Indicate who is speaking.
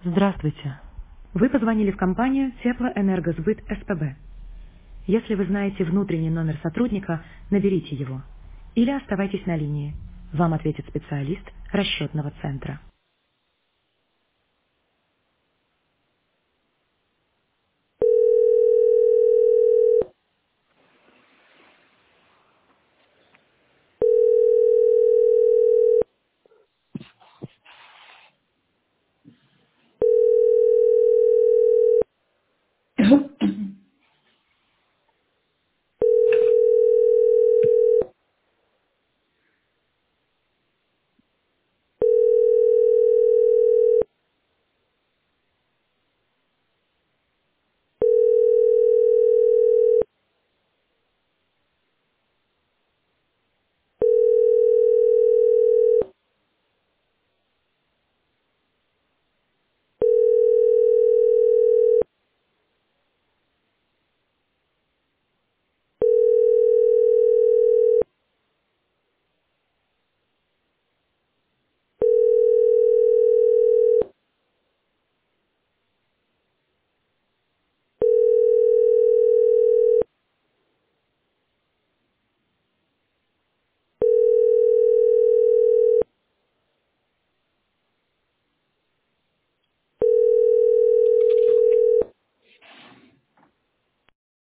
Speaker 1: Здравствуйте. Вы позвонили в компанию Теплоэнергосбыт СПБ. Если вы знаете внутренний номер сотрудника, наберите его. Или оставайтесь на линии. Вам ответит специалист расчетного центра.